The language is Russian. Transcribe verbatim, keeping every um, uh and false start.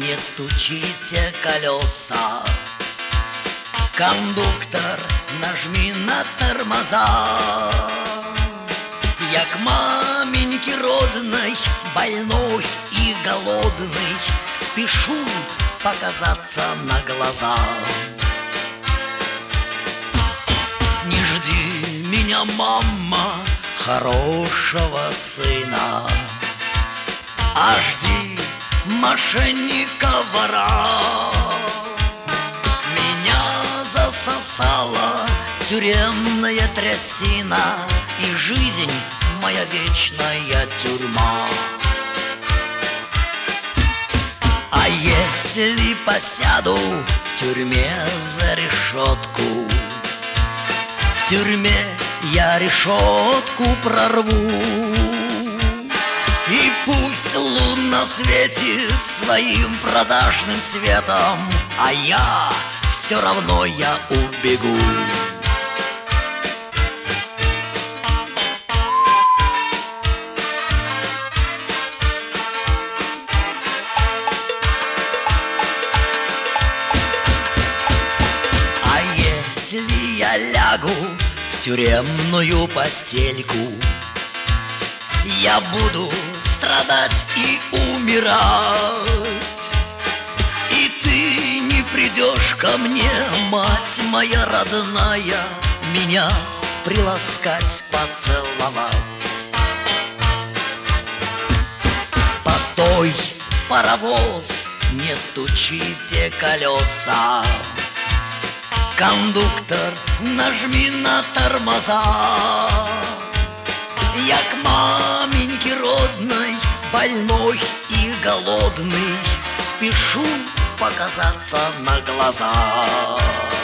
не стучите колеса. Кондуктор, нажми на тормоза. Я к маменьке родной, больной и голодный, спешу показаться на глаза. Не жди меня, мама, хорошего сына, а жди мошенника-вора. Меня засосала тюремная трясина, и жизнь моя вечная тюрьма. А если посяду в тюрьме за решетку, в тюрьме я решетку прорву, и пусть луна светит своим продажным светом, а я все равно я убегу. А если я лягу в тюремную постельку, я буду страдать и умирать, и ты не придешь ко мне, мать моя родная, меня приласкать, поцеловать. Постой, паровоз, не стучите колеса. Кондуктор, нажми на тормоза. Я к маменьке родной, больной и голодный, спешу показаться на глаза.